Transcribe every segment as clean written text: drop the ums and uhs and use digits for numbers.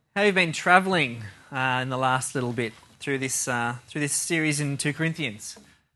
How have you been travelling in the last little bit through this series in 2 Corinthians?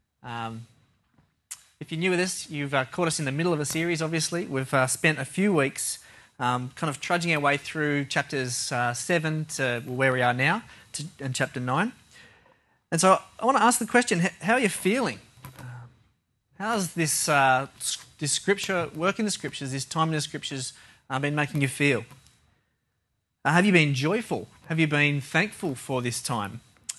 If you're new with us, you've caught us in the middle of a series, obviously. We've spent a few weeks kind of trudging our way through chapters 7 to where we are now, and chapter 9. And so I want to ask the question, how are you feeling? How's this scripture, work in the scriptures, this time in the scriptures been making you feel? Have you been joyful? Have you been thankful for this time?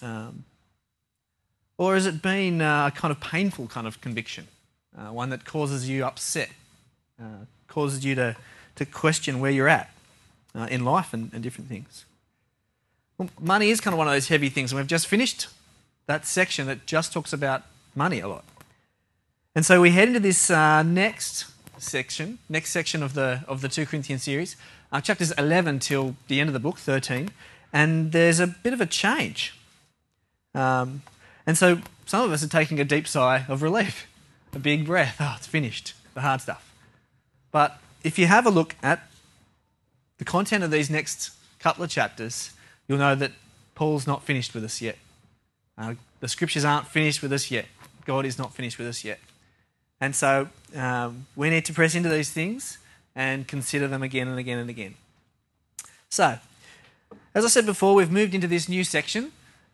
Or has it been a kind of painful kind of conviction? One that causes you upset, causes you to question where you're at in life and different things. Well, money is kind of one of those heavy things, and we've just finished that section that just talks about money a lot. And so we head into this next section of the 2 Corinthians series, chapters 11 till the end of the book, 13, and there's a bit of a change. And so some of us are taking a deep sigh of relief, a big breath. Oh, it's finished, the hard stuff. But if you have a look at the content of these next couple of chapters, you'll know that Paul's not finished with us yet. The scriptures aren't finished with us yet. God is not finished with us yet. And so we need to press into these things and consider them again and again and again. So, as I said before, we've moved into this new section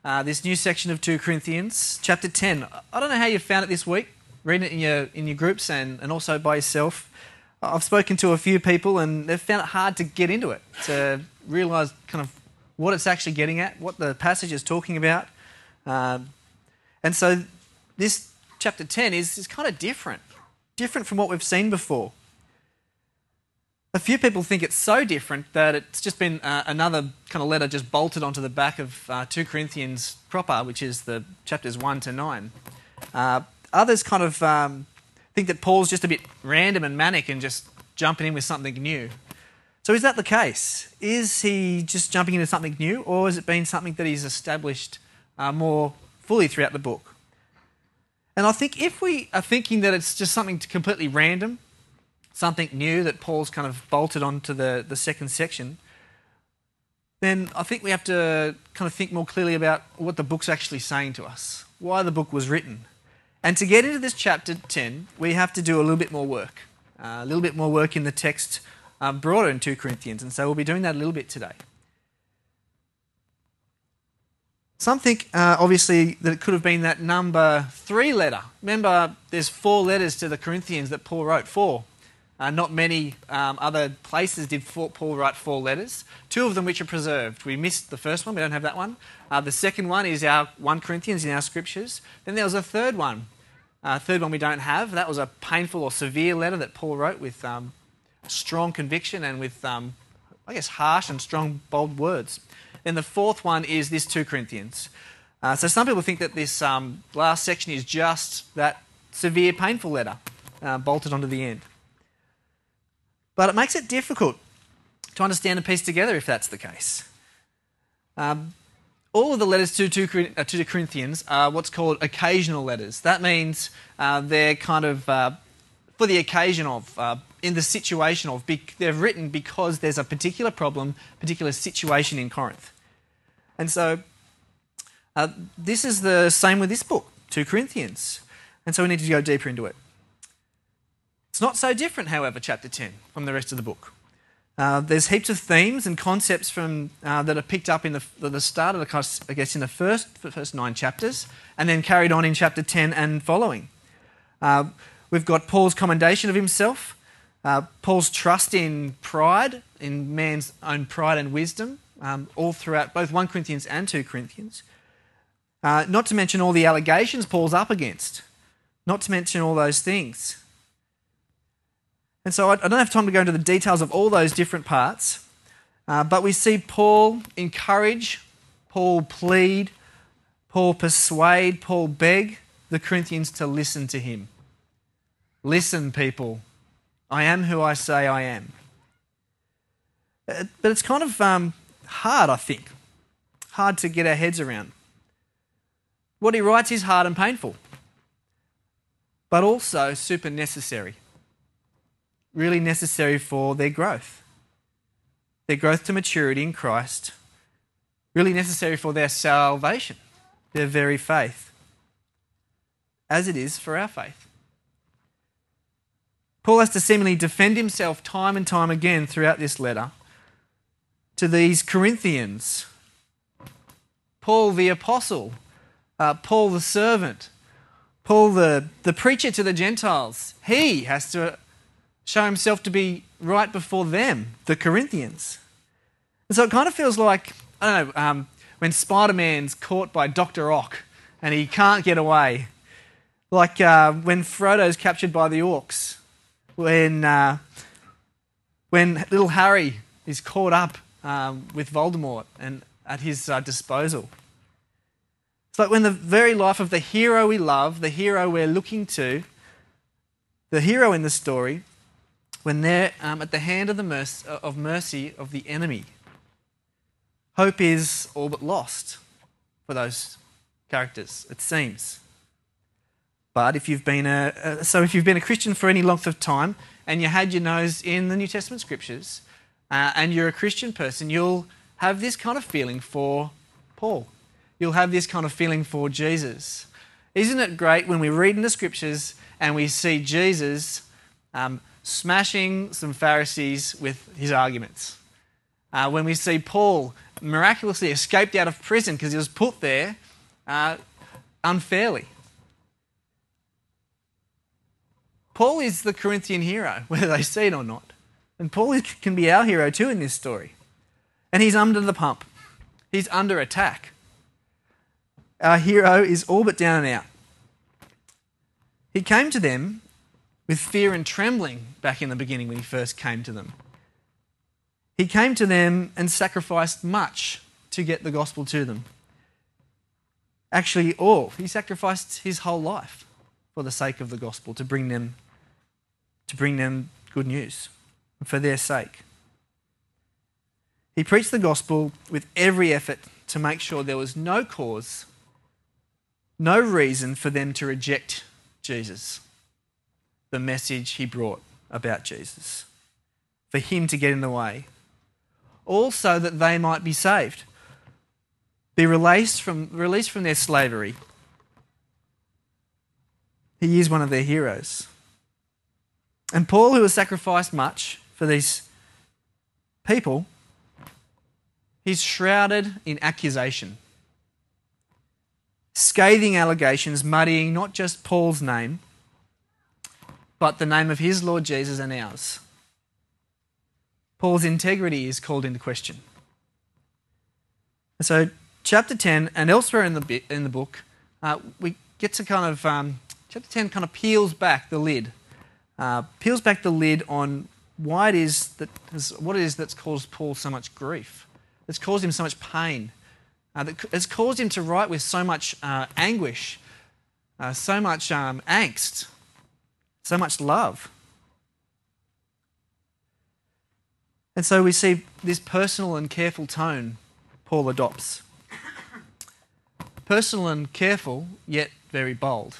of 2 Corinthians, chapter 10. I don't know how you found it this week, reading it in your groups and also by yourself. I've spoken to a few people and they've found it hard to get into it, to realise kind of what it's actually getting at, what the passage is talking about. And so this chapter 10 is kind of different from what we've seen before. A few people think it's so different that it's just been another kind of letter just bolted onto the back of 2 Corinthians proper, which is the chapters 1 to 9. Others kind of think that Paul's just a bit random and manic and just jumping in with something new. So is that the case? Is he just jumping into something new, or has it been something that he's established more fully throughout the book? And I think if we are thinking that it's just something completely random, something new that Paul's kind of bolted onto the second section, then I think we have to kind of think more clearly about what the book's actually saying to us, why the book was written. And to get into this chapter 10, we have to do a little bit more work, in the text broader in 2 Corinthians, and so we'll be doing that a little bit today. Some think, obviously, that it could have been that number 3 letter. Remember, there's 4 letters to the Corinthians that Paul wrote, 4. Not many other places did Paul write 4 letters, 2 of them which are preserved. We missed the first one, we don't have that one. The second one is our 1 Corinthians in our scriptures. Then there was a third one we don't have. That was a painful or severe letter that Paul wrote with strong conviction and with, harsh and strong, bold words. Then the fourth one is this 2 Corinthians. So some people think that this last section is just that severe, painful letter bolted onto the end. But it makes it difficult to understand and piece together if that's the case. All of the letters to Corinthians are what's called occasional letters. That means they're kind of for the occasion of, in the situation of, they're written because there's a particular problem, particular situation in Corinth. And so this is the same with this book, 2 Corinthians. And so we need to go deeper into it. It's not so different, however, chapter 10 from the rest of the book. There's heaps of themes and concepts from that are picked up in the start of in the first 9 chapters, and then carried on in chapter 10 and following. We've got Paul's commendation of himself, Paul's trust in pride, in man's own pride and wisdom, all throughout both 1 Corinthians and 2 Corinthians. Not to mention all the allegations Paul's up against. Not to mention all those things. And so I don't have time to go into the details of all those different parts, but we see Paul encourage, Paul plead, Paul persuade, Paul beg the Corinthians to listen to him. Listen, people. I am who I say I am. But it's kind of hard, I think. Hard to get our heads around. What he writes is hard and painful, but also super necessary. Really necessary for their growth to maturity in Christ, really necessary for their salvation, their very faith, as it is for our faith. Paul has to seemingly defend himself time and time again throughout this letter to these Corinthians. Paul the apostle, Paul the servant, Paul the preacher to the Gentiles, he has to show himself to be right before them, the Corinthians. And so it kind of feels like, I don't know, when Spider-Man's caught by Dr. Ock and he can't get away. Like when Frodo's captured by the orcs. When little Harry is caught up with Voldemort and at his disposal. It's like when the very life of the hero we love, the hero we're looking to, the hero in the story, when they're at the hand of the mercy of the enemy. Hope is all but lost for those characters, it seems. But if you've been a Christian for any length of time and you had your nose in the New Testament scriptures and you're a Christian person, you'll have this kind of feeling for Paul. You'll have this kind of feeling for Jesus. Isn't it great when we read in the scriptures and we see Jesus smashing some Pharisees with his arguments? When we see Paul miraculously escaped out of prison because he was put there unfairly. Paul is the Corinthian hero, whether they see it or not. And Paul can be our hero too in this story. And he's under the pump. He's under attack. Our hero is all but down and out. He came to them with fear and trembling back in the beginning when he first came to them. He came to them and sacrificed much to get the gospel to them. Actually, all. He sacrificed his whole life for the sake of the gospel, to bring them good news, for their sake. He preached the gospel with every effort to make sure there was no cause, no reason for them to reject Jesus, the message he brought about Jesus, for him to get in the way, all so that they might be saved, be released from their slavery. He is one of their heroes. And Paul, who has sacrificed much for these people, he's shrouded in accusation. Scathing allegations muddying not just Paul's name, but the name of his Lord Jesus and ours. Paul's integrity is called into question. And so, chapter 10 and elsewhere in the book, we get to kind of chapter 10 kind of peels back the lid on what it is that's caused Paul so much grief, that's caused him so much pain, that's caused him to write with so much anguish, so much angst, so much love. And so we see this personal and careful tone Paul adopts. Personal and careful, yet very bold.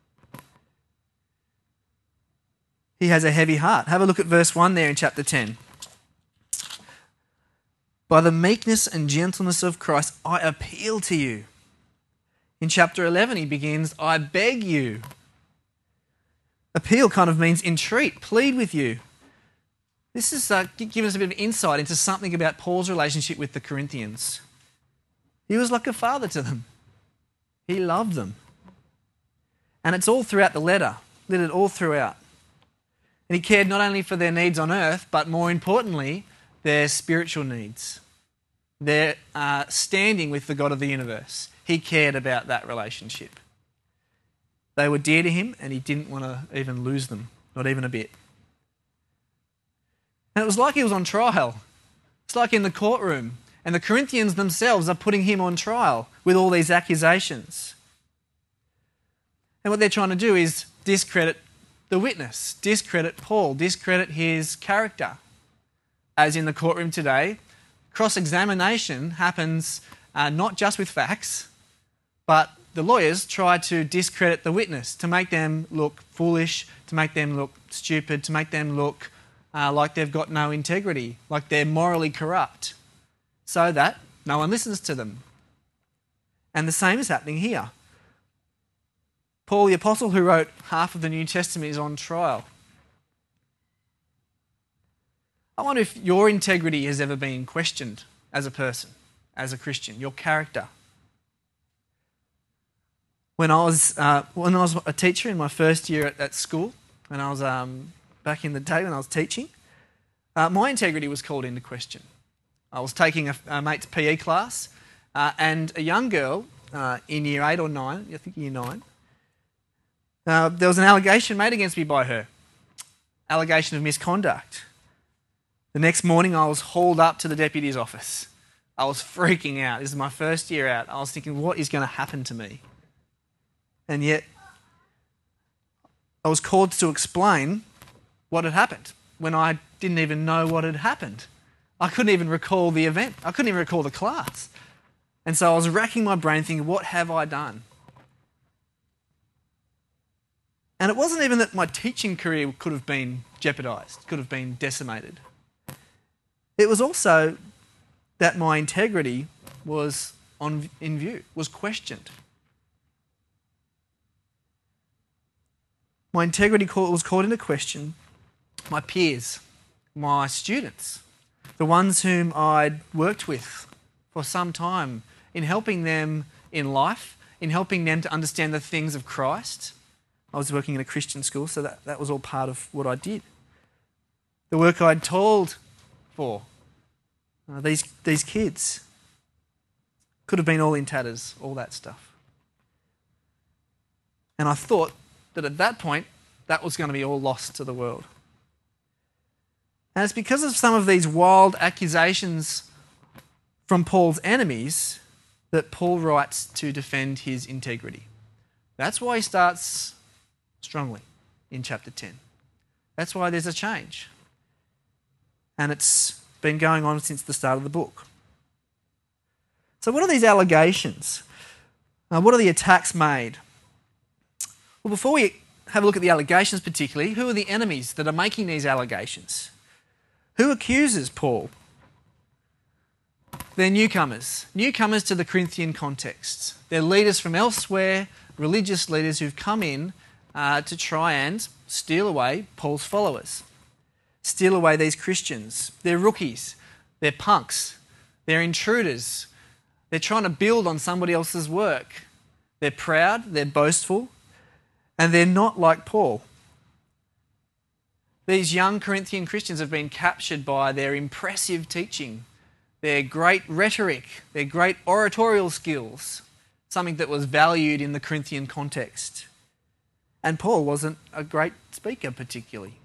He has a heavy heart. Have a look at verse 1 there in chapter 10. By the meekness and gentleness of Christ, I appeal to you. In chapter 11, he begins, I beg you. Appeal kind of means entreat, plead with you. This is giving us a bit of insight into something about Paul's relationship with the Corinthians. He was like a father to them. He loved them. And it's all throughout the letter, littered all throughout. And he cared not only for their needs on earth, but more importantly, their spiritual needs. Their standing with the God of the universe. He cared about that relationship. They were dear to him and he didn't want to even lose them, not even a bit. And it was like he was on trial. It's like in the courtroom. And the Corinthians themselves are putting him on trial with all these accusations. And what they're trying to do is discredit the witness, discredit Paul, discredit his character. As in the courtroom today, cross-examination happens not just with facts, but the lawyers try to discredit the witness, to make them look foolish, to make them look stupid, to make them look like they've got no integrity, like they're morally corrupt, so that No one listens to them. And the same is happening here. Paul the Apostle, who wrote half of the New Testament, is on trial. I wonder if your integrity has ever been questioned as a person, as a Christian, your character. When I was a teacher in my first year at school, when I was back in the day when I was teaching, my integrity was called into question. I was taking a mate's PE class, and a young girl in year 8 or 9, I think year 9, there was an allegation made against me by her, allegation of misconduct. The next morning I was hauled up to the deputy's office. I was freaking out. This is my first year out. I was thinking, what is going to happen to me? And yet I was called to explain what had happened when I didn't even know what had happened. I couldn't even recall the event. I couldn't even recall the class. And so I was racking my brain thinking, what have I done? And it wasn't even that my teaching career could have been jeopardised, could have been decimated. It was also that my integrity was in view, was questioned. My integrity was called into question. My peers, my students, the ones whom I'd worked with for some time, in helping them in life, in helping them to understand the things of Christ. I was working in a Christian school, so that was all part of what I did. The work I'd toiled for, these kids, could have been all in tatters, all that stuff. And I thought that at that point, that was going to be all lost to the world. And it's because of some of these wild accusations from Paul's enemies that Paul writes to defend his integrity. That's why he starts strongly in chapter 10. That's why there's a change. And it's been going on since the start of the book. So what are these allegations? What are the attacks made? Well, before we have a look at the allegations particularly, who are the enemies that are making these allegations? Who accuses Paul? They're newcomers to the Corinthian context. They're leaders from elsewhere, religious leaders who've come in to try and steal away Paul's followers, steal away these Christians. They're rookies, they're punks, they're intruders. They're trying to build on somebody else's work. They're proud, they're boastful, and they're not like Paul. These young Corinthian Christians have been captured by their impressive teaching, their great rhetoric, their great oratorial skills, something that was valued in the Corinthian context. And Paul wasn't a great speaker particularly.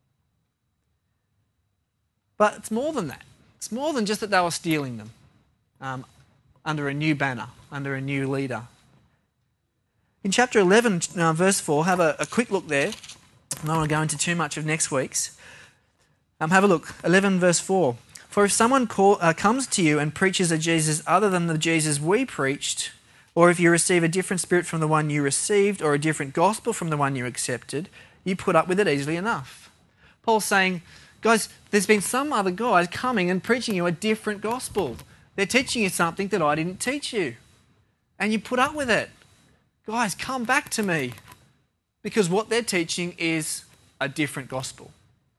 But it's more than that. It's more than just that they were stealing them under a new banner, under a new leader. In chapter 11, verse 4, have a quick look there. I don't want to go into too much of next week's. Have a look. 11 verse 4. For if someone comes to you and preaches a Jesus other than the Jesus we preached, or if you receive a different spirit from the one you received, or a different gospel from the one you accepted, you put up with it easily enough. Paul's saying, guys, there's been some other guys coming and preaching you a different gospel. They're teaching you something that I didn't teach you. And you put up with it. Guys, come back to me. Because what they're teaching is a different gospel.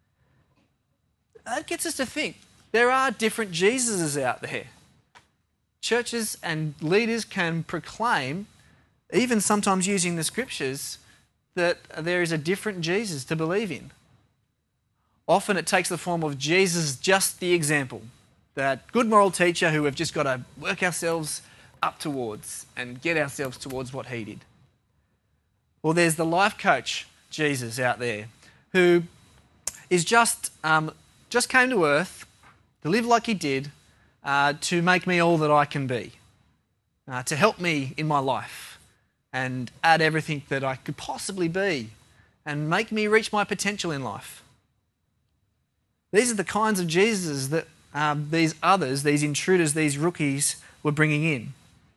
That gets us to think. There are different Jesuses out there. Churches and leaders can proclaim, even sometimes using the scriptures, that there is a different Jesus to believe in. Often it takes the form of Jesus just the example, that good moral teacher who we've just got to work ourselves up towards and get ourselves towards what he did. Or there's the life coach Jesus out there who is just came to earth to live like he did, to make me all that I can be, to help me in my life and add everything that I could possibly be and make me reach my potential in life. These are the kinds of Jesuses that these others, these intruders, these rookies were bringing in.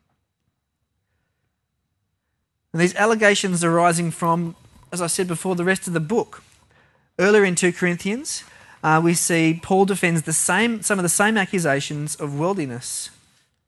And these allegations arising from, as I said before, the rest of the book. Earlier in 2 Corinthians, we see Paul defends some of the same accusations of worldliness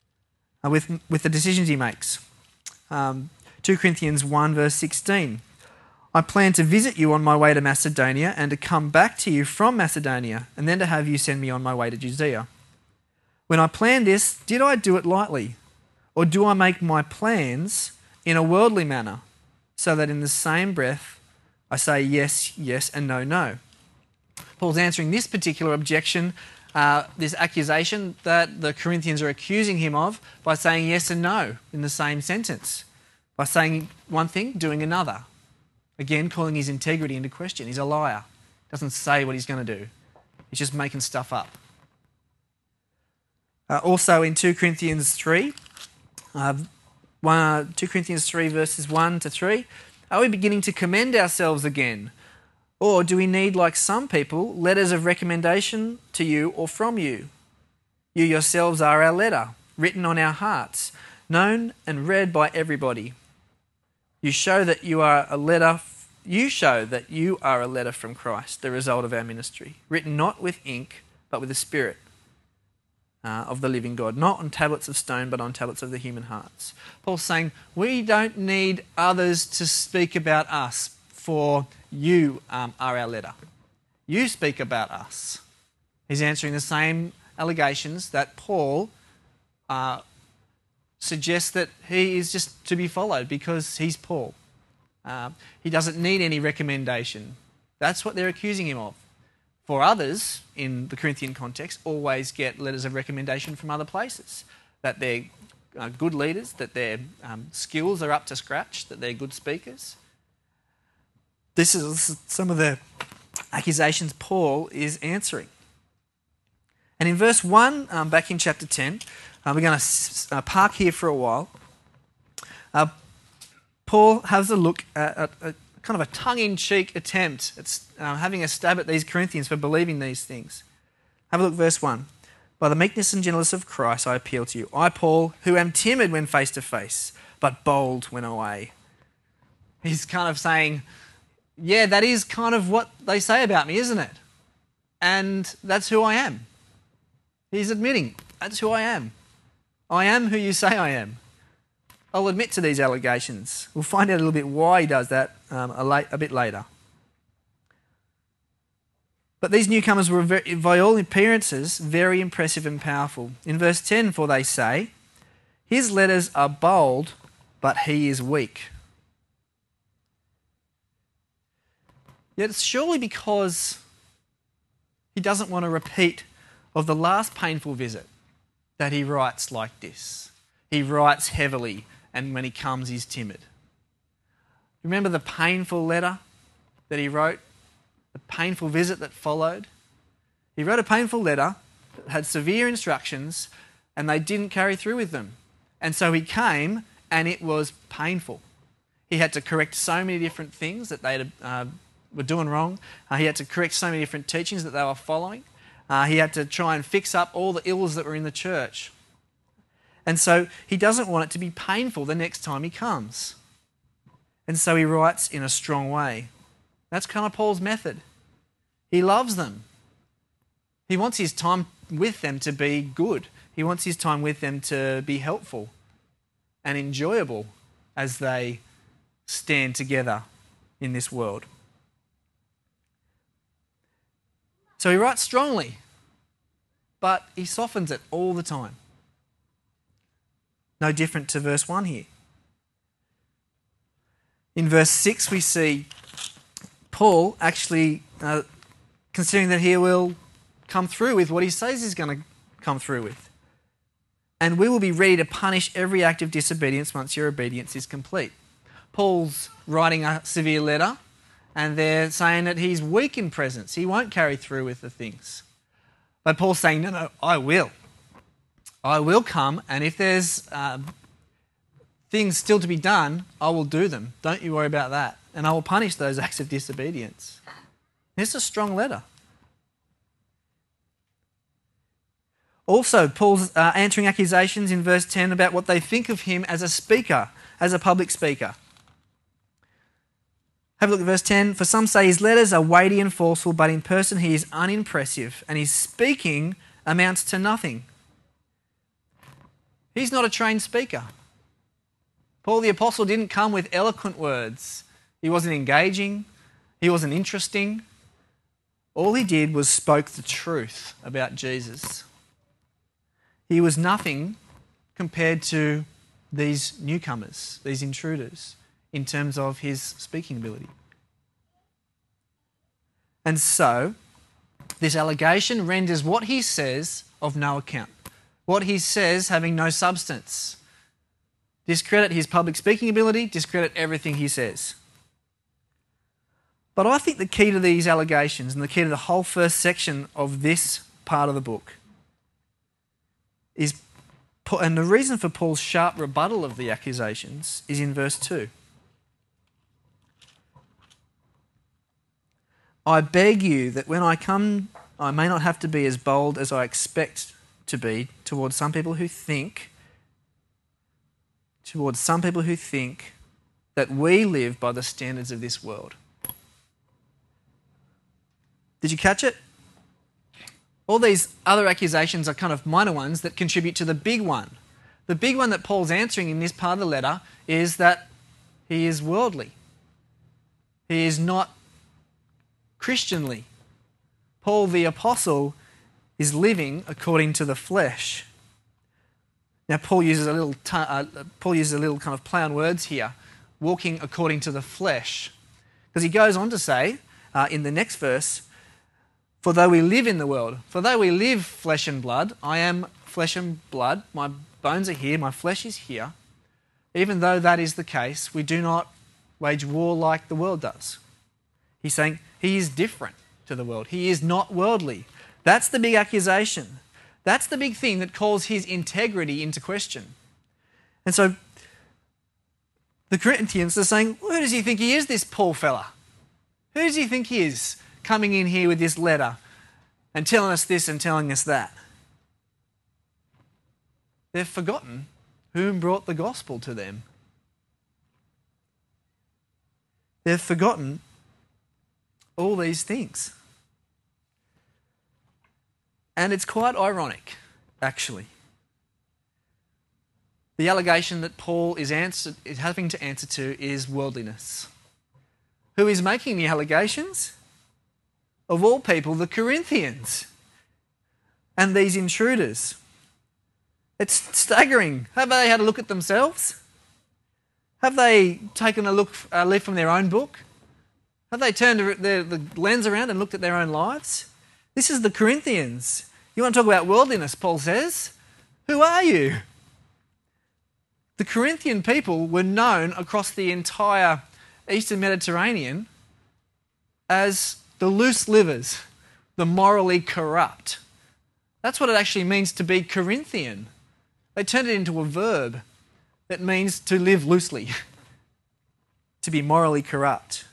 with the decisions he makes. 2 Corinthians 1 verse 16. I plan to visit you on my way to Macedonia and to come back to you from Macedonia and then to have you send me on my way to Judea. When I planned this, did I do it lightly? Or do I make my plans in a worldly manner so that in the same breath I say yes, yes and no, no? Paul's answering this particular objection, this accusation that the Corinthians are accusing him of by saying yes and no in the same sentence. By saying one thing, doing another. Again, calling his integrity into question. He's a liar. Doesn't say what he's going to do. He's just making stuff up. Also in 2 Corinthians 3, 2 Corinthians 3 verses 1 to 3, are we beginning to commend ourselves again? Or do we need, like some people, letters of recommendation to you or from you? You yourselves are our letter, written on our hearts, known and read by everybody. You show that you are a letter from Christ, the result of our ministry, written not with ink, but with the Spirit of the living God, not on tablets of stone, but on tablets of the human hearts. Paul's saying, we don't need others to speak about us, for you are our letter. You speak about us. He's answering the same allegations that Paul suggests that he is just to be followed because he's Paul. He doesn't need any recommendation. That's what they're accusing him of. For others, in the Corinthian context, always get letters of recommendation from other places, that they're good leaders, that their skills are up to scratch, that they're good speakers. This is some of the accusations Paul is answering. And in verse 1, back in chapter 10, we're going to park here for a while. Paul has a look at a kind of a tongue-in-cheek attempt at having a stab at these Corinthians for believing these things. Have a look, verse 1. By the meekness and gentleness of Christ I appeal to you. I, Paul, who am timid when face to face, but bold when away. He's kind of saying, yeah, that is kind of what they say about me, isn't it? And that's who I am. He's admitting, that's who I am. I am who you say I am. I'll admit to these allegations. We'll find out a little bit why he does that a bit later. But these newcomers were, by all appearances, very impressive and powerful. In verse 10, for they say, his letters are bold, but he is weak. Yet it's surely because he doesn't want a repeat of the last painful visit that he writes like this. He writes heavily, and when he comes, he's timid. Remember the painful letter that he wrote? The painful visit that followed? He wrote a painful letter that had severe instructions, and they didn't carry through with them. And so he came, and it was painful. He had to correct so many different things that they were doing wrong. He had to correct so many different teachings that they were following. He had to try and fix up all the ills that were in the church. And so he doesn't want it to be painful the next time he comes. And so he writes in a strong way. That's kind of Paul's method. He loves them. He wants his time with them to be good. He wants his time with them to be helpful and enjoyable as they stand together in this world. So he writes strongly, but he softens it all the time. No different to verse 1 here. In verse 6 we see Paul actually considering that he will come through with what he says he's going to come through with. And we will be ready to punish every act of disobedience once your obedience is complete. Paul's writing a severe letter, and they're saying that he's weak in presence. He won't carry through with the things. But Paul's saying, no, I will. I will come, and if there's things still to be done, I will do them. Don't you worry about that. And I will punish those acts of disobedience. It's a strong letter. Also, Paul's answering accusations in verse 10 about what they think of him as a speaker, as a public speaker. Have a look at verse 10. For some say his letters are weighty and forceful, but in person he is unimpressive, and his speaking amounts to nothing. He's not a trained speaker. Paul the Apostle didn't come with eloquent words. He wasn't engaging. He wasn't interesting. All he did was spoke the truth about Jesus. He was nothing compared to these newcomers, these intruders, in terms of his speaking ability. And so, this allegation renders what he says of no account. What he says having no substance. Discredit his public speaking ability, discredit everything he says. But I think the key to these allegations and the key to the whole first section of this part of the book is, and the reason for Paul's sharp rebuttal of the accusations is in verse 2. I beg you that when I come, I may not have to be as bold as I expect to be towards some people who think that we live by the standards of this world. Did you catch it? All these other accusations are kind of minor ones that contribute to the big one. The big one that Paul's answering in this part of the letter is that he is worldly. He is not Christianly. Paul the Apostle is living according to the flesh. Now Paul uses a little kind of play on words here, walking according to the flesh, because he goes on to say in the next verse, for though we live in the world, for though we live flesh and blood, I am flesh and blood, my bones are here, my flesh is here. Even though that is the case, we do not wage war like the world does. He's saying he is different to the world. He is not worldly. That's the big accusation. That's the big thing that calls his integrity into question. And so the Corinthians are saying, who does he think he is, this Paul fella? Who does he think he is coming in here with this letter and telling us this and telling us that? They've forgotten who brought the gospel to them. They've forgotten all these things. And it's quite ironic, actually. The allegation that Paul is having to answer to is worldliness. Who is making the allegations? Of all people, the Corinthians and these intruders. It's staggering. Have they had a look at themselves? Have they taken a leaf from their own book? Have they turned the lens around and looked at their own lives? This is the Corinthians. You want to talk about worldliness, Paul says? Who are you? The Corinthian people were known across the entire Eastern Mediterranean as the loose livers, the morally corrupt. That's what it actually means to be Corinthian. They turned it into a verb that means to live loosely, to be morally corrupt.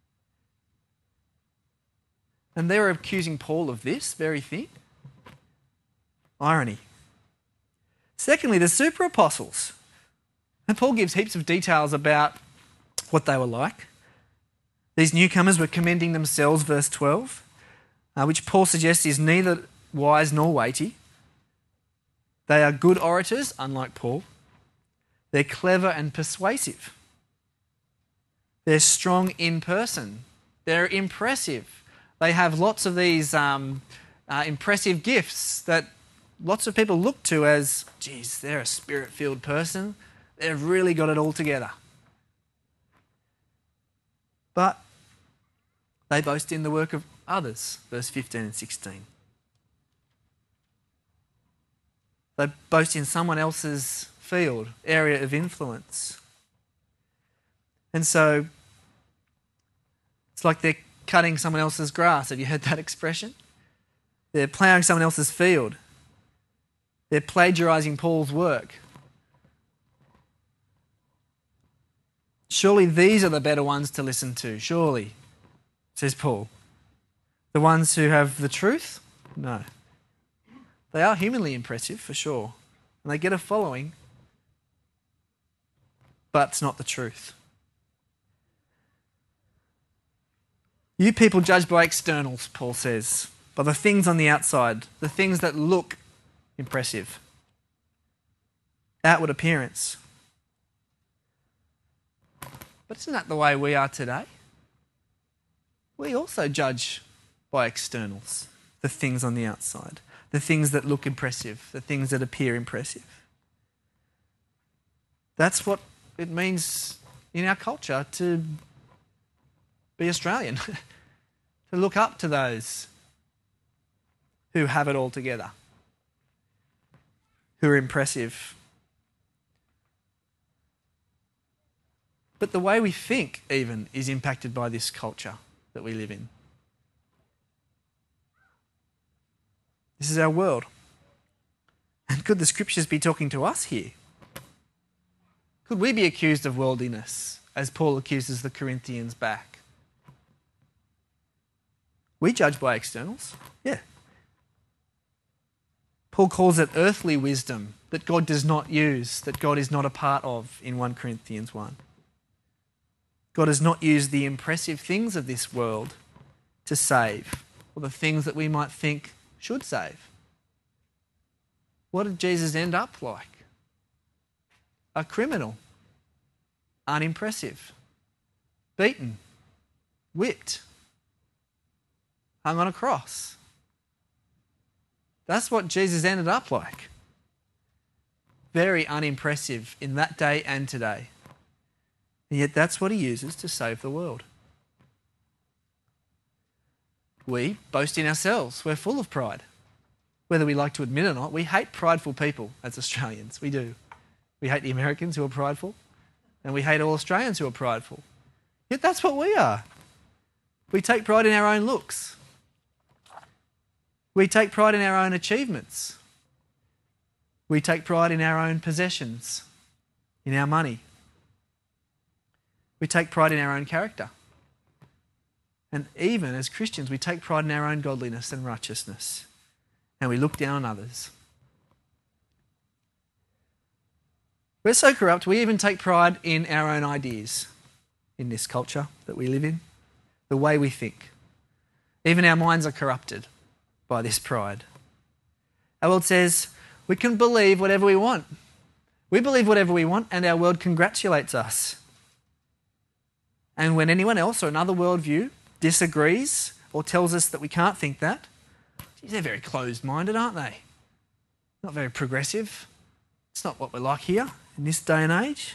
And they're accusing Paul of this very thing. Irony. Secondly, the super apostles. And Paul gives heaps of details about what they were like. These newcomers were commending themselves, verse 12, which Paul suggests is neither wise nor weighty. They are good orators, unlike Paul. They're clever and persuasive. They're strong in person. They're impressive. They have lots of these impressive gifts that lots of people look to as, geez, they're a spirit-filled person. They've really got it all together. But they boast in the work of others, verse 15 and 16. They boast in someone else's field, area of influence. And so it's like they're cutting someone else's grass. Have you heard that expression? They're ploughing someone else's field. They're plagiarising Paul's work. Surely these are the better ones to listen to, surely, says Paul. The ones who have the truth? No. They are humanly impressive, for sure. And they get a following, but it's not the truth. You people judge by externals, Paul says, by the things on the outside, the things that look impressive. outward appearance. But isn't that the way we are today? We also judge by externals, the things on the outside, the things that look impressive, the things that appear impressive. That's what it means in our culture to be Australian, to look up to those who have it all together, who are impressive. But the way we think even is impacted by this culture that we live in. This is our world. And could the scriptures be talking to us here? Could we be accused of worldliness, as Paul accuses the Corinthians back? We judge by externals, yeah. Paul calls it earthly wisdom that God does not use, that God is not a part of in 1 Corinthians 1. God has not used the impressive things of this world to save, or the things that we might think should save. What did Jesus end up like? A criminal, unimpressive, beaten, whipped, hung on a cross. That's what Jesus ended up like. Very unimpressive in that day and today. And yet that's what he uses to save the world. We boast in ourselves. We're full of pride. Whether we like to admit it or not, we hate prideful people as Australians. We do. We hate the Americans who are prideful, and we hate all Australians who are prideful. Yet that's what we are. We take pride in our own looks. We take pride in our own achievements. We take pride in our own possessions, in our money. We take pride in our own character. And even as Christians, we take pride in our own godliness and righteousness. And we look down on others. We're so corrupt, we even take pride in our own ideas in this culture that we live in, the way we think. Even our minds are corrupted by this pride. Our world says we can believe whatever we want. We believe whatever we want, and our world congratulates us. And when anyone else or another worldview disagrees or tells us that we can't think that, they're very closed-minded, aren't they? Not very progressive. It's not what we're like here in this day and age.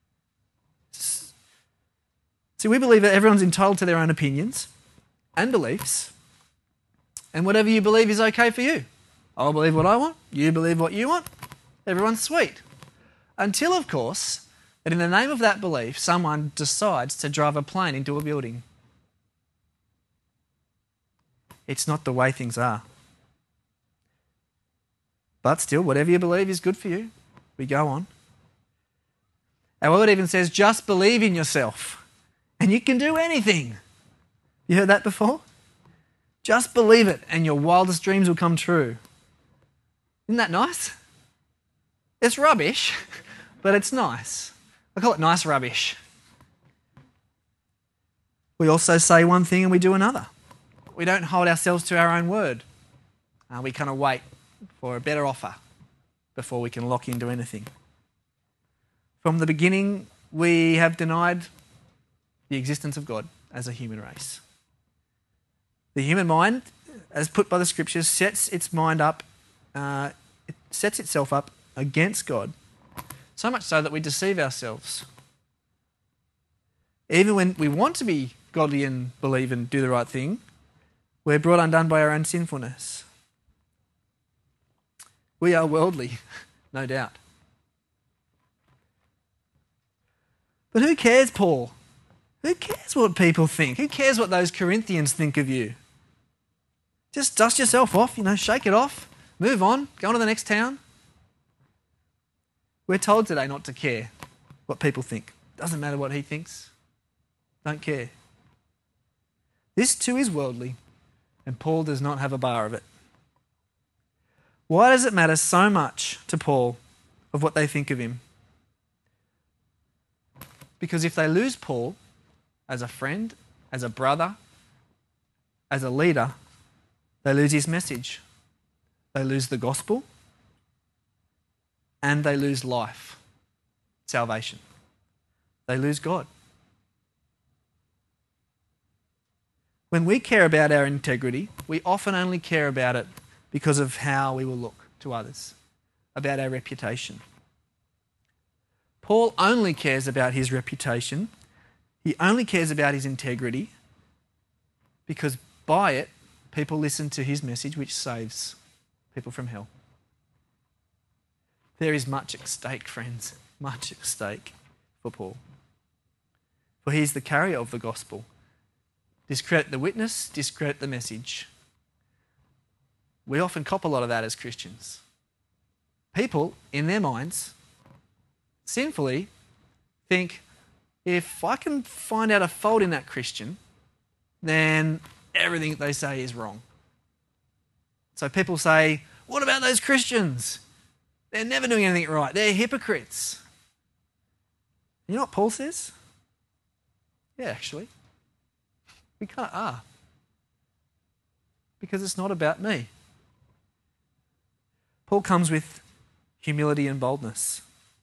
See, we believe that everyone's entitled to their own opinions and beliefs, and whatever you believe is okay for you. I'll believe what I want, you believe what you want, everyone's sweet. Until, of course, that in the name of that belief, someone decides to drive a plane into a building. It's not the way things are. But still, whatever you believe is good for you. We go on. Our word even says, just believe in yourself and you can do anything. You heard that before? Just believe it and your wildest dreams will come true. Isn't that nice? It's rubbish, but it's nice. I call it nice rubbish. We also say one thing and we do another. We don't hold ourselves to our own word. We kind of wait for a better offer before we can lock into anything. From the beginning, we have denied the existence of God as a human race. The human mind, as put by the scriptures, sets itself up against God, so much so that we deceive ourselves. Even when we want to be godly and believe and do the right thing, we're brought undone by our own sinfulness. We are worldly, no doubt. But who cares, Paul? Who cares what people think? Who cares what those Corinthians think of you? Just dust yourself off, shake it off, move on, go on to the next town. We're told today not to care what people think. Doesn't matter what he thinks. Don't care. This too is worldly, and Paul does not have a bar of it. Why does it matter so much to Paul of what they think of him? Because if they lose Paul as a friend, as a brother, as a leader, they lose his message. They lose the gospel, and they lose life, salvation. They lose God. When we care about our integrity, we often only care about it because of how we will look to others, about our reputation. Paul only cares about his reputation. He only cares about his integrity because by it, people listen to his message, which saves people from hell. There is much at stake, friends, much at stake for Paul. For he is the carrier of the gospel. Discredit the witness, discredit the message. We often cop a lot of that as Christians. People, in their minds, sinfully think, if I can find out a fault in that Christian, then everything they say is wrong. So people say, what about those Christians? They're never doing anything right. They're hypocrites. You know what Paul says? Yeah, actually. We kind of are. Because it's not about me. Paul comes with humility and boldness.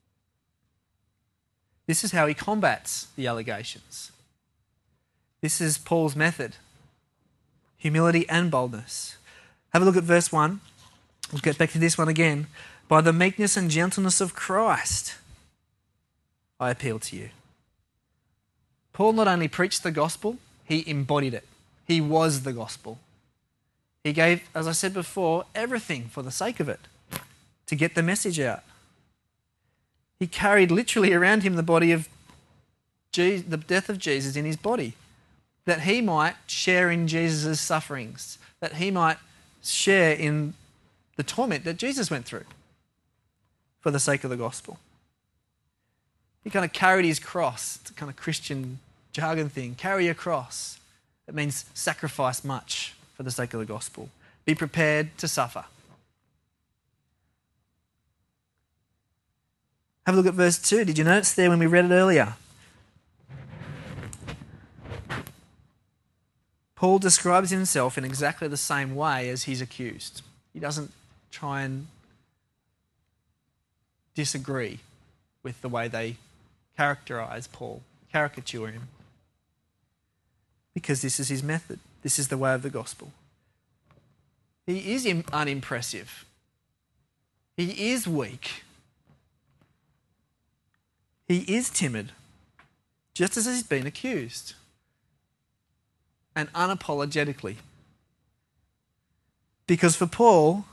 This is how he combats the allegations. This is Paul's method. Humility and boldness. Have a look at verse 1. We'll get back to this one again. By the meekness and gentleness of Christ, I appeal to you. Paul not only preached the gospel, he embodied it. He was the gospel. He gave, as I said before, everything for the sake of it, to get the message out. He carried literally around him the body of Jesus, the death of Jesus in his body, that he might share in Jesus' sufferings, that he might share in the torment that Jesus went through for the sake of the gospel. He kind of carried his cross. It's a kind of Christian jargon thing. Carry your cross. It means sacrifice much for the sake of the gospel. Be prepared to suffer. Have a look at verse 2. Did you notice there when we read it earlier? Paul describes himself in exactly the same way as he's accused. He doesn't try and disagree with the way they characterize Paul, caricature him. Because this is his method. This is the way of the gospel. He is unimpressive. He is weak. He is timid, just as he's been accused. And unapologetically. Because for Paul,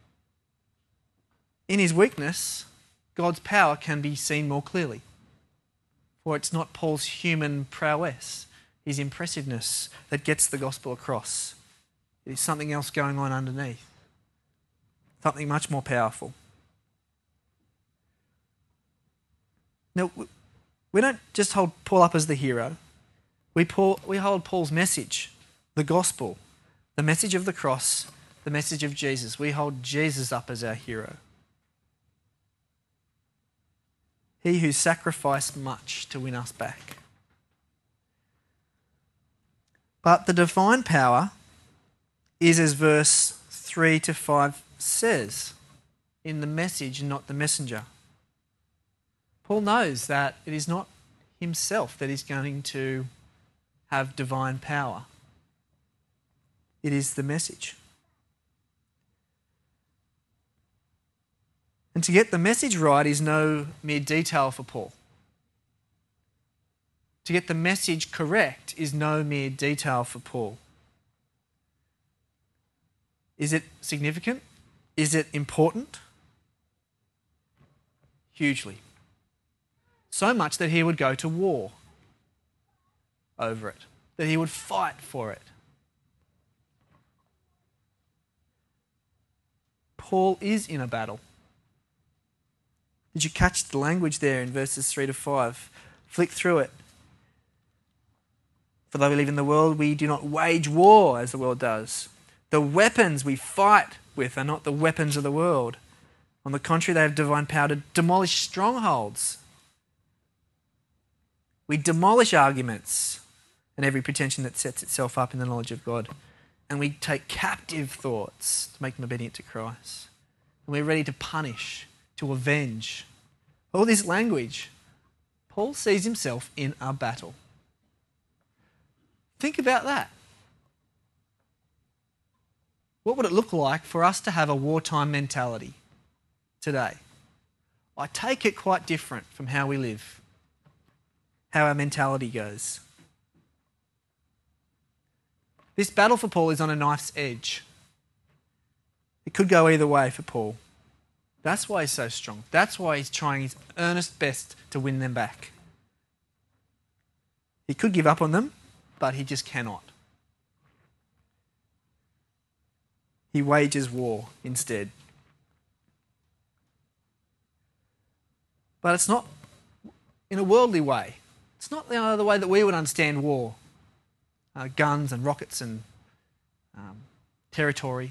in his weakness, God's power can be seen more clearly. For it's not Paul's human prowess, his impressiveness, that gets the gospel across. It is something else going on underneath. Something much more powerful. Now, we don't just hold Paul up as the hero. We hold Paul's message, the gospel, the message of the cross, the message of Jesus. We hold Jesus up as our hero. He who sacrificed much to win us back. But the divine power is, as verse 3 to 5 says, in the message and not the messenger. Paul knows that it is not himself that is going to have divine power. It is the message. And to get the message right is no mere detail for Paul. To get the message correct is no mere detail for Paul. Is it significant? Is it important? Hugely. So much that he would go to war over it, that he would fight for it. Paul is in a battle. Did you catch the language there in verses 3 to 5? Flick through it. For though we live in the world, we do not wage war as the world does. The weapons we fight with are not the weapons of the world. On the contrary, they have divine power to demolish strongholds. We demolish arguments and every pretension that sets itself up in the knowledge of God. And we take captive thoughts to make them obedient to Christ. And we're ready to punish, to avenge. All this language. Paul sees himself in a battle. Think about that. What would it look like for us to have a wartime mentality today? I take it quite different from how we live, how our mentality goes. This battle for Paul is on a knife's edge. It could go either way for Paul. That's why he's so strong. That's why he's trying his earnest best to win them back. He could give up on them, but he just cannot. He wages war instead. But it's not in a worldly way. It's not the way that we would understand war. Guns and rockets and territory.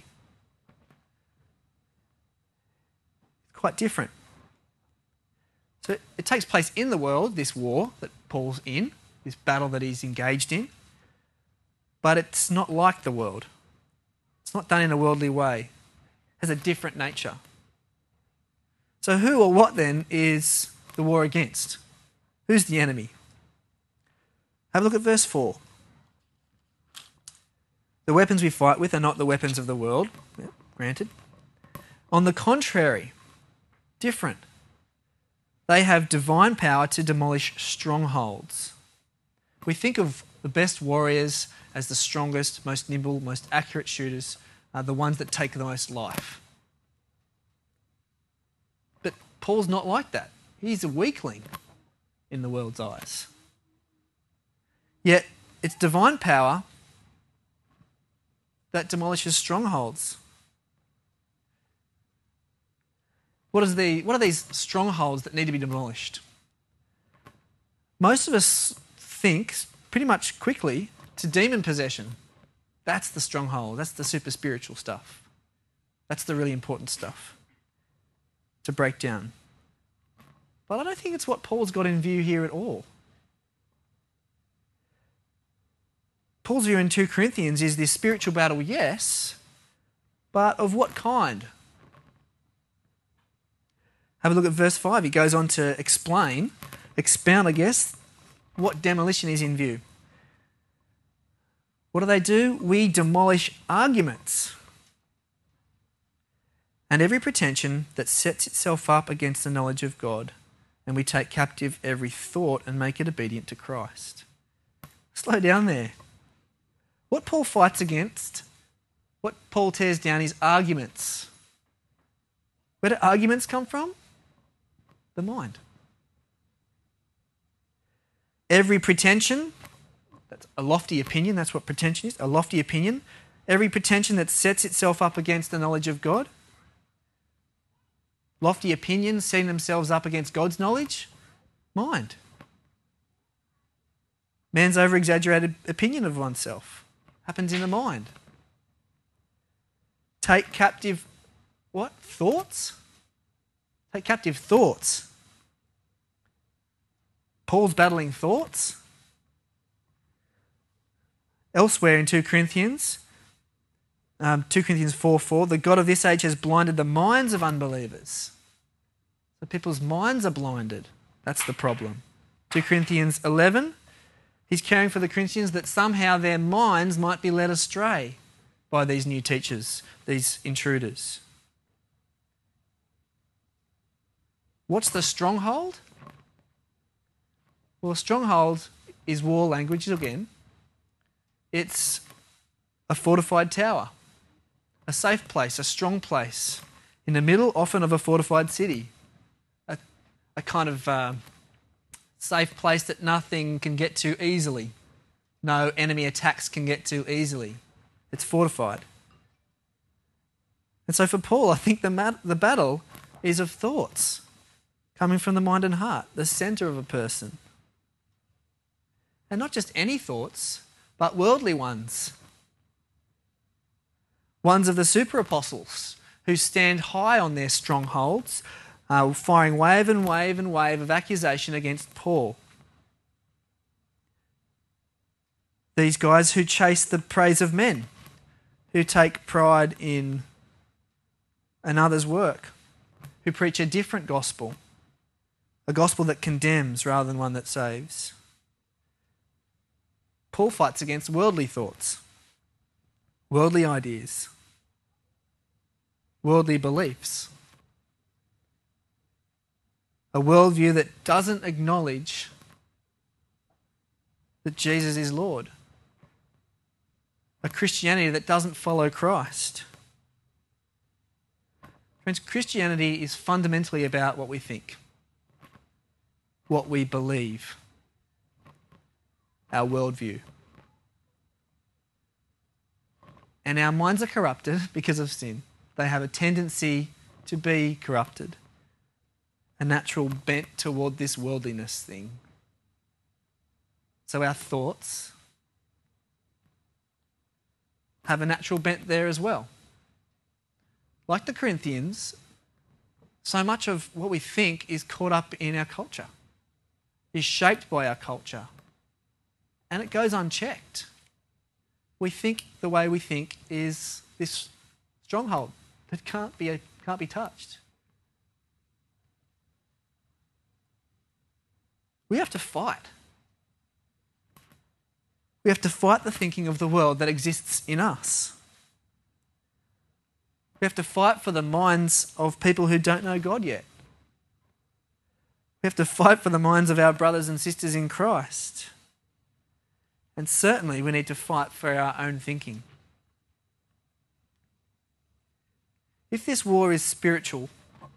Quite different. So it takes place in the world, this war that Paul's in, this battle that he's engaged in, but it's not like the world. It's not done in a worldly way. It has a different nature. So who or what then is the war against? Who's the enemy? Have a look at verse 4. The weapons we fight with are not the weapons of the world, granted. On the contrary, different. They have divine power to demolish strongholds. We think of the best warriors as the strongest, most nimble, most accurate shooters, the ones that take the most life. But Paul's not like that. He's a weakling in the world's eyes. Yet it's divine power that demolishes strongholds. What are these strongholds that need to be demolished? Most of us think pretty much quickly to demon possession. That's the stronghold. That's the super spiritual stuff. That's the really important stuff to break down. But I don't think it's what Paul's got in view here at all. Paul's view in 2 Corinthians is this spiritual battle, yes, but of what kind? Have a look at verse 5. He goes on to expound, I guess, what demolition is in view. What do? We demolish arguments and every pretension that sets itself up against the knowledge of God, and we take captive every thought and make it obedient to Christ. Slow down there. What Paul fights against, what Paul tears down is arguments. Where do arguments come from? The mind. Every pretension, that's a lofty opinion, that's what pretension is, a lofty opinion. Every pretension that sets itself up against the knowledge of God. Lofty opinions setting themselves up against God's knowledge. Mind. Man's over-exaggerated opinion of oneself happens in the mind. Take captive, what? Thoughts? Take captive thoughts. Paul's battling thoughts. Elsewhere in 2 Corinthians 4:4, the God of this age has blinded the minds of unbelievers. So people's minds are blinded. That's the problem. 2 Corinthians 11, he's caring for the Corinthians that somehow their minds might be led astray by these new teachers, these intruders. What's the stronghold? Well, a stronghold is war language again. It's a fortified tower, a safe place, a strong place, in the middle often of a fortified city, a kind of safe place that nothing can get to easily, no enemy attacks can get to easily. It's fortified. And so for Paul, I think the battle is of thoughts coming from the mind and heart, the centre of a person. And not just any thoughts, but worldly ones. Ones of the super apostles who stand high on their strongholds, firing wave and wave and wave of accusation against Paul. These guys who chase the praise of men, who take pride in another's work, who preach a different gospel, a gospel that condemns rather than one that saves. Paul fights against worldly thoughts, worldly ideas, worldly beliefs, a worldview that doesn't acknowledge that Jesus is Lord, a Christianity that doesn't follow Christ. Friends, Christianity is fundamentally about what we think, what we believe, our worldview. And our minds are corrupted because of sin. They have a tendency to be corrupted, a natural bent toward this worldliness thing. So our thoughts have a natural bent there as well. Like the Corinthians, so much of what we think is caught up in our culture, is shaped by our culture, and it goes unchecked. We think the way we think is this stronghold that can't be touched. We have to fight. We have to fight the thinking of the world that exists in us. We have to fight for the minds of people who don't know God yet. We have to fight for the minds of our brothers and sisters in Christ. And certainly we need to fight for our own thinking. If this war is spiritual,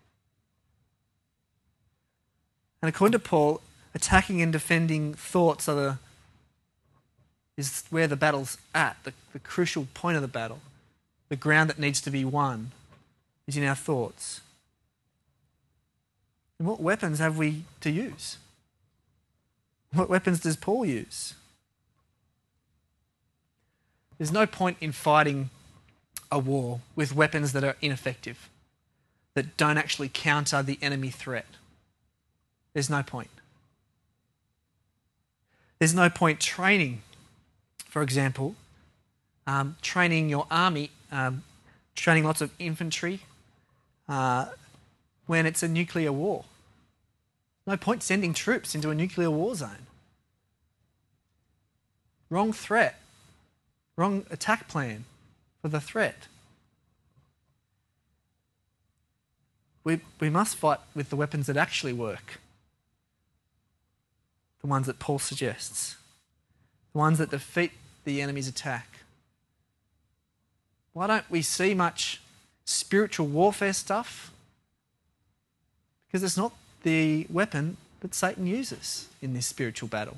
and according to Paul, attacking and defending thoughts is where the battle's at, the crucial point of the battle. The ground that needs to be won is in our thoughts. And what weapons have we to use? What weapons does Paul use? There's no point in fighting a war with weapons that are ineffective, that don't actually counter the enemy threat. There's no point. There's no point training, for example, training your army, training lots of infantry when it's a nuclear war. No point sending troops into a nuclear war zone. Wrong threat. Wrong attack plan for the threat. We must fight with the weapons that actually work. The ones that Paul suggests. The ones that defeat the enemy's attack. Why don't we see much spiritual warfare stuff? Because it's not the weapon that Satan uses in this spiritual battle.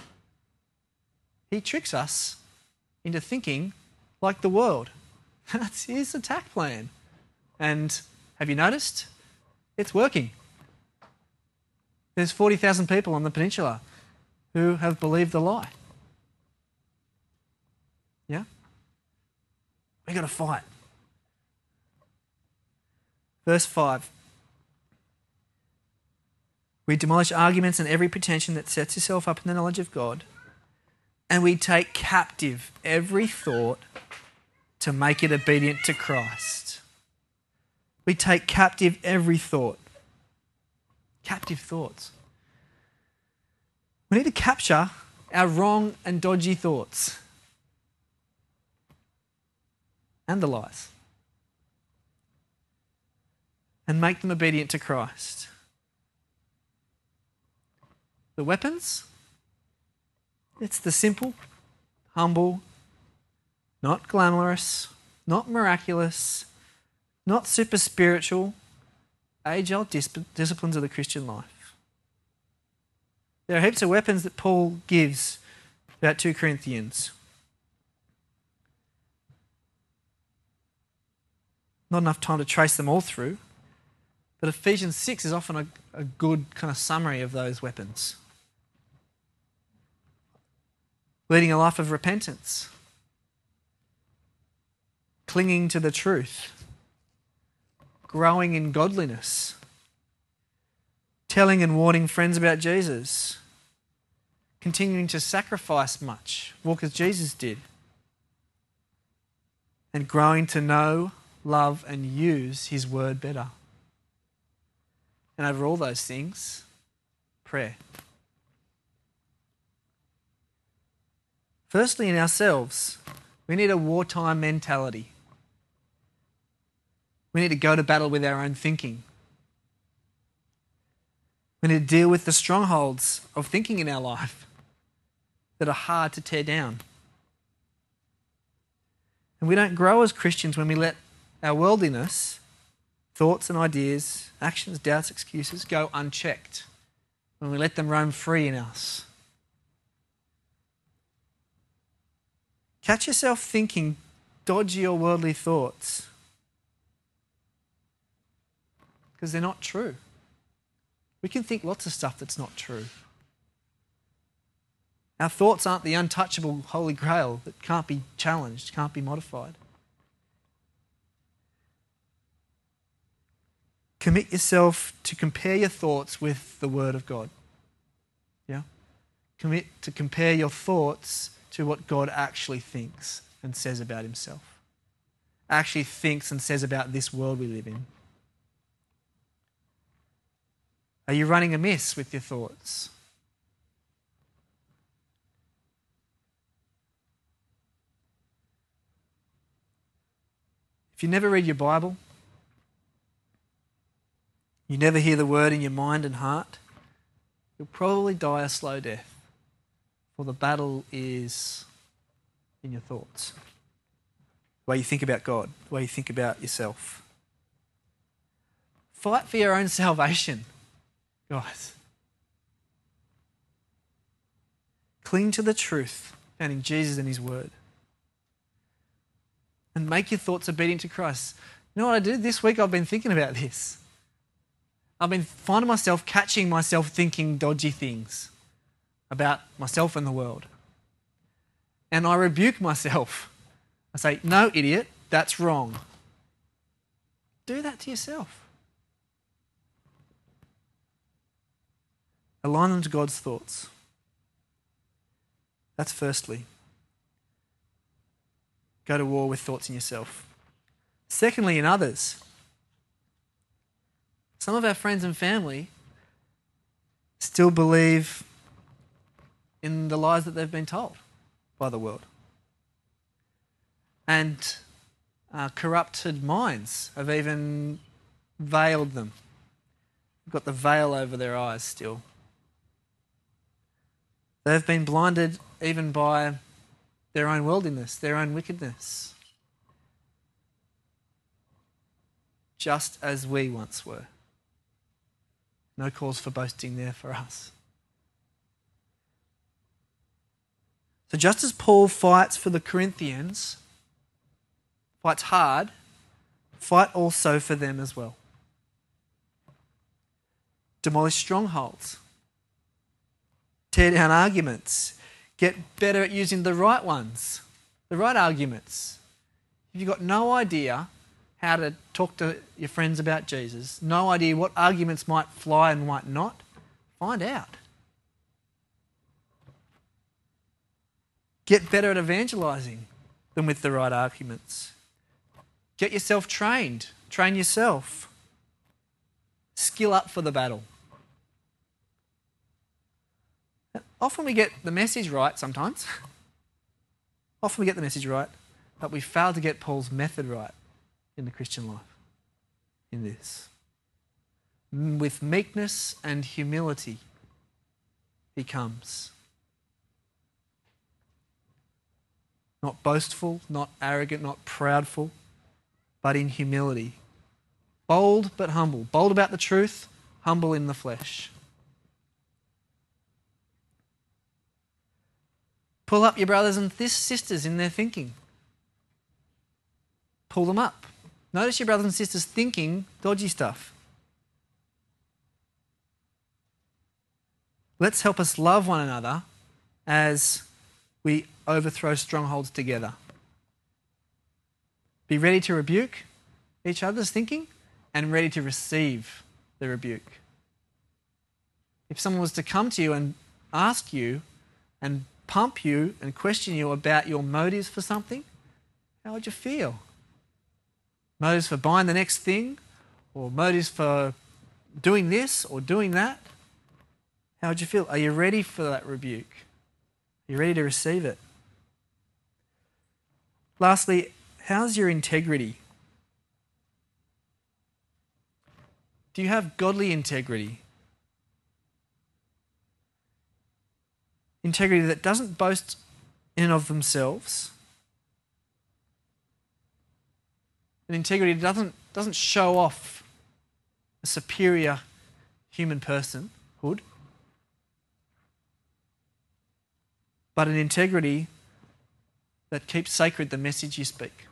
He tricks us into thinking like the world. That's his attack plan. And have you noticed? It's working. There's 40,000 people on the peninsula who have believed the lie. Yeah? We've got to fight. Verse 5. We demolish arguments and every pretension that sets itself up in the knowledge of God, and we take captive every thought to make it obedient to Christ. We take captive every thought. Captive thoughts. We need to capture our wrong and dodgy thoughts. And the lies. And make them obedient to Christ. The weapons? It's the simple, humble, not glamorous, not miraculous, not super spiritual, age-old disciplines of the Christian life. There are heaps of weapons that Paul gives about 2 Corinthians. Not enough time to trace them all through, but Ephesians 6 is often a good kind of summary of those weapons. Leading a life of repentance, clinging to the truth, growing in godliness, telling and warning friends about Jesus, continuing to sacrifice much, walk as Jesus did, and growing to know, love and use his word better. And over all those things, prayer. Firstly, in ourselves, we need a wartime mentality. We need to go to battle with our own thinking. We need to deal with the strongholds of thinking in our life that are hard to tear down. And we don't grow as Christians when we let our worldliness, thoughts and ideas, actions, doubts, excuses go unchecked, when we let them roam free in us. Catch yourself thinking dodgy or worldly thoughts because they're not true. We can think lots of stuff that's not true. Our thoughts aren't the untouchable holy grail that can't be challenged, can't be modified. Commit yourself to compare your thoughts with the Word of God. Yeah? Commit to compare your thoughts to what God actually thinks and says about himself. Actually thinks and says about this world we live in. Are you running amiss with your thoughts? If you never read your Bible, you never hear the word in your mind and heart, you'll probably die a slow death. For the battle is in your thoughts. The way you think about God, the way you think about yourself. Fight for your own salvation, guys. Cling to the truth found in Jesus and his word. And make your thoughts obedient to Christ. You know what I did? This week I've been thinking about this. I've been finding myself catching myself thinking dodgy things about myself and the world. And I rebuke myself. I say, no, idiot, that's wrong. Do that to yourself. Align them to God's thoughts. That's firstly. Go to war with thoughts in yourself. Secondly, in others. Some of our friends and family still believe in the lies that they've been told by the world. And corrupted minds have even veiled them. They've got the veil over their eyes still. They've been blinded even by their own worldliness, their own wickedness. Just as we once were. No cause for boasting there for us. So just as Paul fights for the Corinthians, fights hard, fight also for them as well. Demolish strongholds. Tear down arguments. Get better at using the right ones, the right arguments. If you've got no idea how to talk to your friends about Jesus, no idea what arguments might fly and might not, find out. Get better at evangelizing them with the right arguments. Get yourself trained. Train yourself. Skill up for the battle. Often we get the message right sometimes. Often we get the message right, but we fail to get Paul's method right in the Christian life. In this. With meekness and humility, he comes. Not boastful, not arrogant, not proudful, but in humility. Bold but humble. Bold about the truth, humble in the flesh. Pull up your brothers and sisters in their thinking. Pull them up. Notice your brothers and sisters thinking dodgy stuff. Let's help us love one another as we overthrow strongholds together. Be ready to rebuke each other's thinking and ready to receive the rebuke. If someone was to come to you and ask you and pump you and question you about your motives for something, how would you feel? Motives for buying the next thing, or motives for doing this or doing that, how would you feel? Are you ready for that rebuke? Are you ready to receive it? Lastly, how's your integrity? Do you have godly integrity? Integrity that doesn't boast in and of themselves. An integrity that doesn't show off a superior human personhood. But an integrity that keeps sacred the message you speak.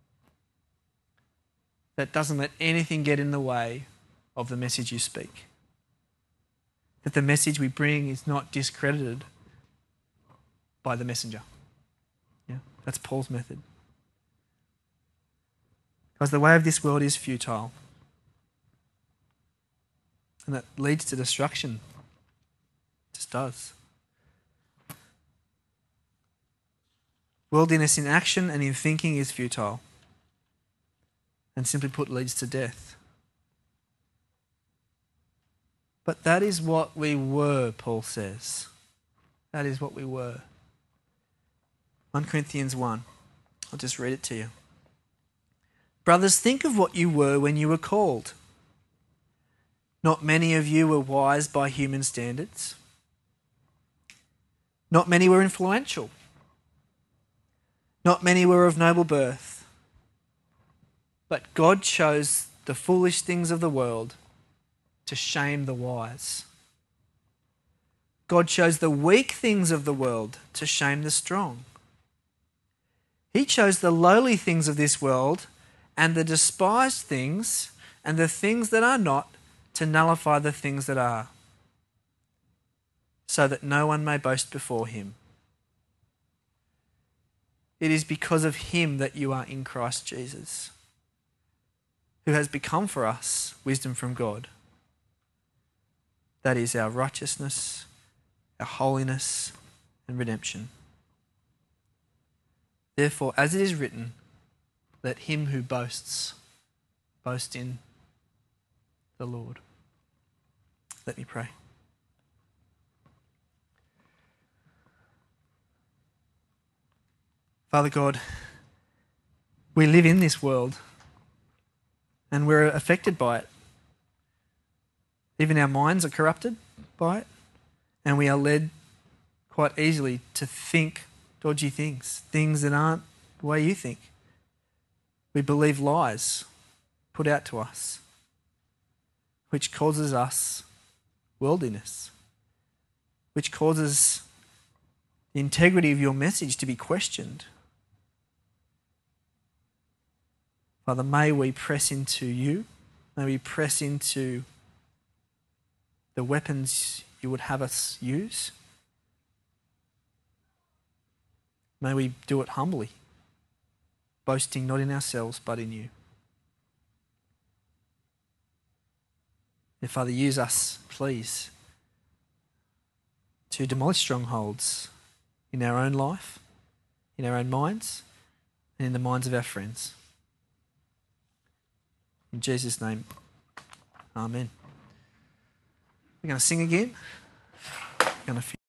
That doesn't let anything get in the way of the message you speak. That the message we bring is not discredited by the messenger. Yeah, that's Paul's method. Because the way of this world is futile. And that leads to destruction. It just does. Worldliness in action and in thinking is futile. And simply put, leads to death. But that is what we were, Paul says. That is what we were. 1 Corinthians 1. I'll just read it to you. Brothers, think of what you were when you were called. Not many of you were wise by human standards. Not many were influential. Not many were of noble birth. But God chose the foolish things of the world to shame the wise. God chose the weak things of the world to shame the strong. He chose the lowly things of this world and the despised things and the things that are not to nullify the things that are, so that no one may boast before him. It is because of him that you are in Christ Jesus, who has become for us wisdom from God. That is our righteousness, our holiness, and redemption. Therefore, as it is written, let him who boasts boast in the Lord. Let me pray. Father God, we live in this world and we're affected by it. Even our minds are corrupted by it, and we are led quite easily to think dodgy things, things that aren't the way you think. We believe lies put out to us, which causes us worldliness, which causes the integrity of your message to be questioned. Father, may we press into you. May we press into the weapons you would have us use. May we do it humbly, boasting not in ourselves but in you. And Father, use us, please, to demolish strongholds in our own life, in our own minds, and in the minds of our friends. In Jesus' name, amen. We're going to sing again. We're going to